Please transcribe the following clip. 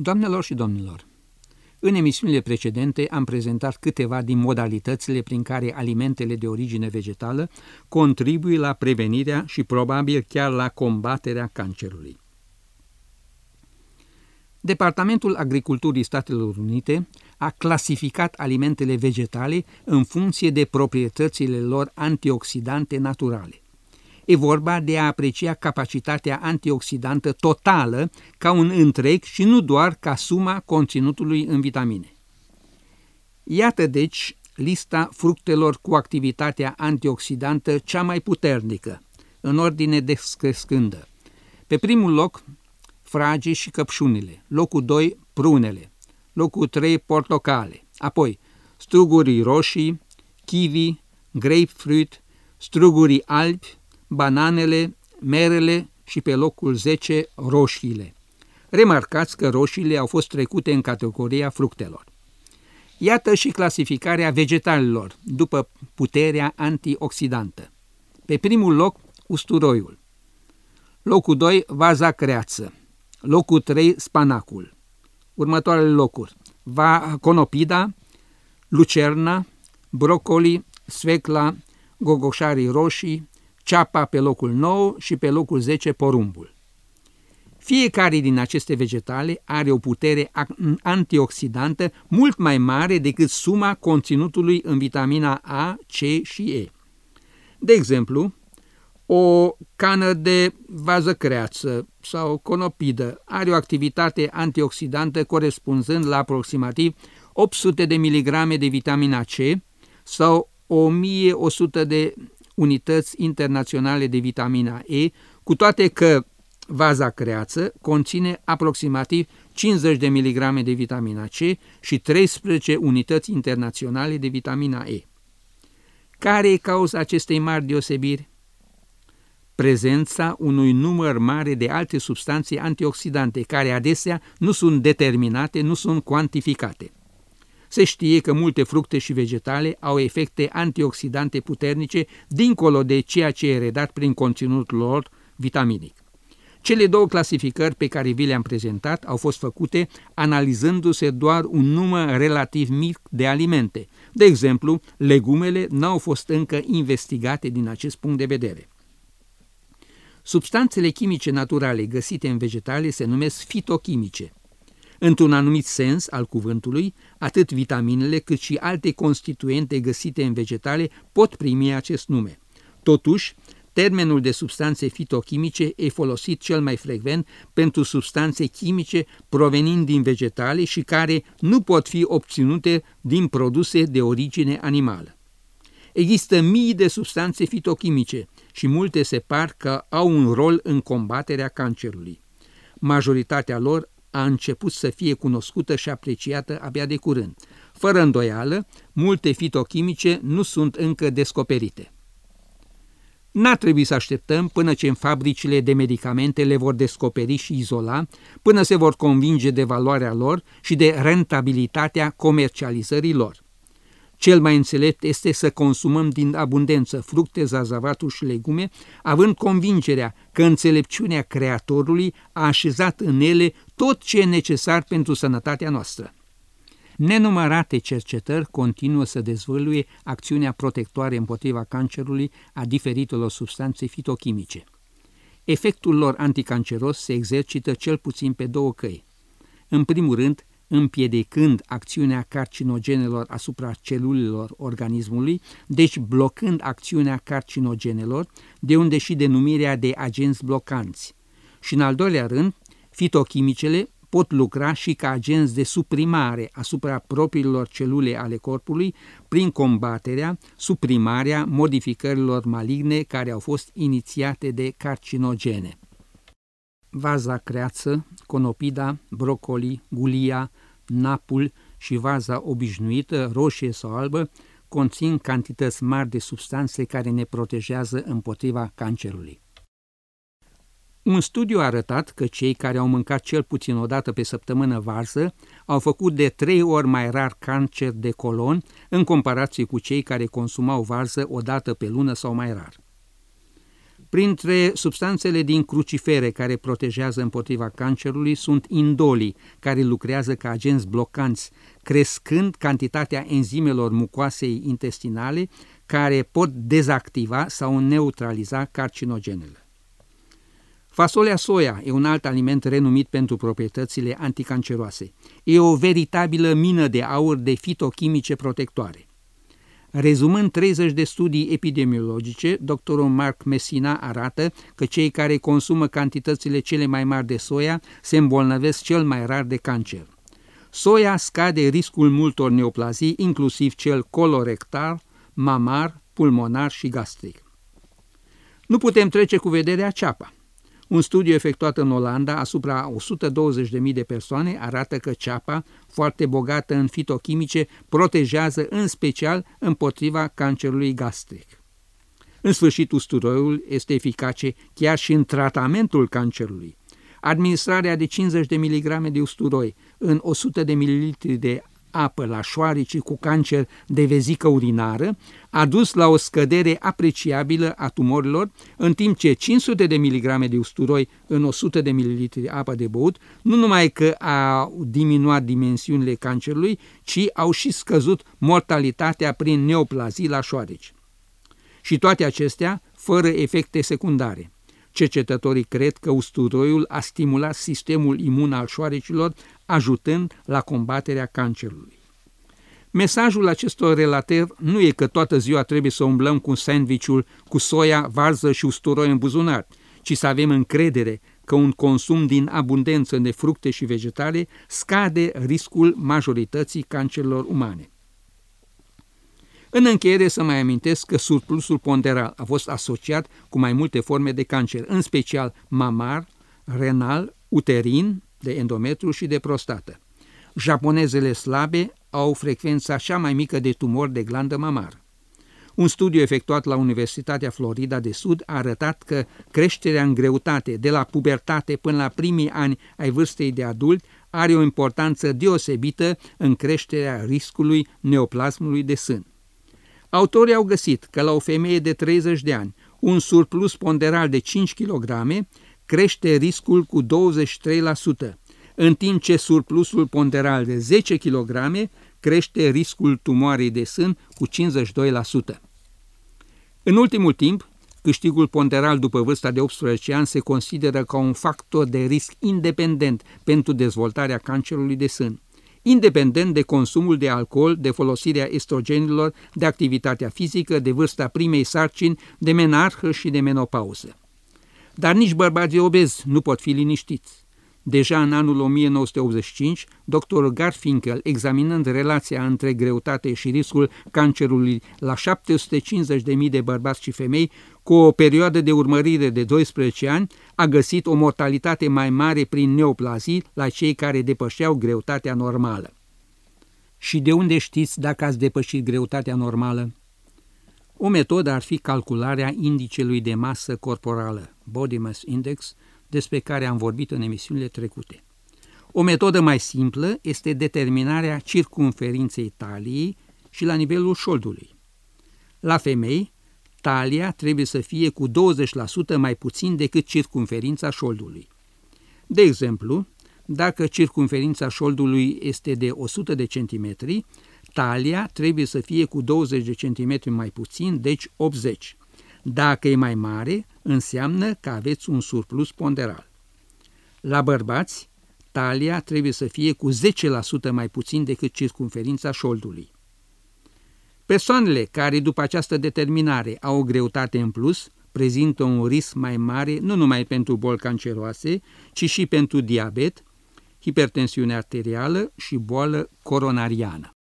Doamnelor și domnilor, în emisiunile precedente am prezentat câteva din modalitățile prin care alimentele de origine vegetală contribuie la prevenirea și probabil chiar la combaterea cancerului. Departamentul Agriculturii Statelor Unite a clasificat alimentele vegetale în funcție de proprietățile lor antioxidante naturale. E vorba de a aprecia capacitatea antioxidantă totală ca un întreg și nu doar ca suma conținutului în vitamine. Iată deci lista fructelor cu activitatea antioxidantă cea mai puternică, în ordine descrescândă. Pe primul loc, fragii și căpșunile, locul 2, prunele, locul 3, portocale, apoi strugurii roșii, kiwi, grapefruit, strugurii albi, bananele, merele și pe locul 10 roșiile. Remarcați că roșiile au fost trecute în categoria fructelor. Iată și clasificarea vegetalelor după puterea antioxidantă. Pe primul loc, usturoiul. Locul 2, vaza creață. Locul 3, spanacul. Următoarele locuri: conopida, lucerna, brocoli, sfecla, gogoșarii roșii, ceapa pe locul 9 și pe locul 10 porumbul. Fiecare din aceste vegetale are o putere antioxidantă mult mai mare decât suma conținutului în vitamina A, C și E. De exemplu, o cană de vază creață sau conopidă are o activitate antioxidantă corespunzând la aproximativ 800 de miligrame de vitamina C sau 1100 de unități internaționale de vitamina E, cu toate că vaza creață conține aproximativ 50 de miligrame de vitamina C și 13 unități internaționale de vitamina E. Care e cauza acestei mari deosebiri? Prezența unui număr mare de alte substanțe antioxidante, care adesea nu sunt determinate, nu sunt cuantificate. Se știe că multe fructe și vegetale au efecte antioxidante puternice dincolo de ceea ce e redat prin conținutul lor vitaminic. Cele două clasificări pe care vi le-am prezentat au fost făcute analizându-se doar un număr relativ mic de alimente. De exemplu, legumele n-au fost încă investigate din acest punct de vedere. Substanțele chimice naturale găsite în vegetale se numesc fitochimice. Într-un anumit sens al cuvântului, atât vitaminele cât și alte constituente găsite în vegetale pot primi acest nume. Totuși, termenul de substanțe fitochimice e folosit cel mai frecvent pentru substanțe chimice provenind din vegetale și care nu pot fi obținute din produse de origine animală. Există mii de substanțe fitochimice și multe se par că au un rol în combaterea cancerului. Majoritatea lor a început să fie cunoscută și apreciată abia de curând. Fără îndoială, multe fitochimice nu sunt încă descoperite. N-ar trebui să așteptăm până ce în fabricile de medicamente le vor descoperi și izola, până se vor convinge de valoarea lor și de rentabilitatea comercializării lor. Cel mai înțelept este să consumăm din abundență fructe, zarzavaturi și legume, având convingerea că înțelepciunea Creatorului a așezat în ele tot ce e necesar pentru sănătatea noastră. Nenumărate cercetări continuă să dezvăluie acțiunea protectoare împotriva cancerului a diferitelor substanțe fitochimice. Efectul lor anticanceros se exercită cel puțin pe două căi. În primul rând, împiedicând acțiunea carcinogenelor asupra celulelor organismului, deci blocând acțiunea carcinogenelor, de unde și denumirea de agenți blocanți. Și în al doilea rând, fitochimicele pot lucra și ca agenți de suprimare asupra propriilor celule ale corpului prin combaterea, suprimarea modificărilor maligne care au fost inițiate de carcinogene. Vaza creață, conopida, brocoli, gulia, napul și vaza obișnuită, roșie sau albă, conțin cantități mari de substanțe care ne protejează împotriva cancerului. Un studiu a arătat că cei care au mâncat cel puțin o dată pe săptămână varză au făcut de 3 ori mai rar cancer de colon în comparație cu cei care consumau varză o dată pe lună sau mai rar. Printre substanțele din crucifere care protejează împotriva cancerului sunt indolii, care lucrează ca agenți blocanți, crescând cantitatea enzimelor mucoasei intestinale care pot dezactiva sau neutraliza carcinogenele. Fasolea soia e un alt aliment renumit pentru proprietățile anticanceroase. E o veritabilă mină de aur de fitochimice protectoare. Rezumând 30 de studii epidemiologice, doctorul Mark Messina arată că cei care consumă cantitățile cele mai mari de soia se îmbolnăvesc cel mai rar de cancer. Soia scade riscul multor neoplazii, inclusiv cel colorectal, mamar, pulmonar și gastric. Nu putem trece cu vederea ceapa. Un studiu efectuat în Olanda asupra 120.000 de persoane arată că ceapa, foarte bogată în fitochimice, protejează în special împotriva cancerului gastric. În sfârșit, usturoiul este eficace chiar și în tratamentul cancerului. Administrarea de 50 de mg de usturoi în 100 de ml de apă la șoareci cu cancer de vezică urinară a dus la o scădere apreciabilă a tumorilor, în timp ce 500 de mg de usturoi în 100 de ml de apă de băut nu numai că au diminuat dimensiunile cancerului, ci au și scăzut mortalitatea prin neoplazii la șoareci. Și toate acestea fără efecte secundare. Cercetătorii cred că usturoiul a stimulat sistemul imun al șoarecilor, ajutând la combaterea cancerului. Mesajul acestor relatări nu e că toată ziua trebuie să umblăm cu sandwich-ul cu soia, varză și usturoi în buzunar, ci să avem încredere că un consum din abundență de fructe și vegetale scade riscul majorității cancerelor umane. În încheiere să mai amintesc că surplusul ponderal a fost asociat cu mai multe forme de cancer, în special mamar, renal, uterin, de endometru și de prostată. Japonezele slabe au frecvența cea mai mică de tumori de glandă mamară. Un studiu efectuat la Universitatea Florida de Sud a arătat că creșterea în greutate de la pubertate până la primii ani ai vârstei de adult are o importanță deosebită în creșterea riscului neoplasmului de sân. Autorii au găsit că la o femeie de 30 de ani, un surplus ponderal de 5 kg crește riscul cu 23%, în timp ce surplusul ponderal de 10 kg crește riscul tumoarei de sân cu 52%. În ultimul timp, câștigul ponderal după vârsta de 18 ani se consideră ca un factor de risc independent pentru dezvoltarea cancerului de sân, independent de consumul de alcool, de folosirea estrogenilor, de activitatea fizică, de vârsta primei sarcini, de menarhă și de menopauză. Dar nici bărbații obezi nu pot fi liniștiți. Deja în anul 1985, doctorul Garfinkel, examinând relația între greutate și riscul cancerului la 750.000 de bărbați și femei, cu o perioadă de urmărire de 12 ani, a găsit o mortalitate mai mare prin neoplazii la cei care depășeau greutatea normală. Și de unde știți dacă ați depășit greutatea normală? O metodă ar fi calcularea indicelui de masă corporală, Body Mass Index, despre care am vorbit în emisiunile trecute. O metodă mai simplă este determinarea circumferinței taliei și la nivelul șoldului. La femei, talia trebuie să fie cu 20% mai puțin decât circumferința șoldului. De exemplu, dacă circumferința șoldului este de 100 de centimetri, talia trebuie să fie cu 20 de centimetri mai puțin, deci 80. Dacă e mai mare, înseamnă că aveți un surplus ponderal. La bărbați, talia trebuie să fie cu 10% mai puțin decât circumferința șoldului. Persoanele care după această determinare au o greutate în plus prezintă un risc mai mare nu numai pentru boli canceroase, ci și pentru diabet, hipertensiune arterială și boală coronariană.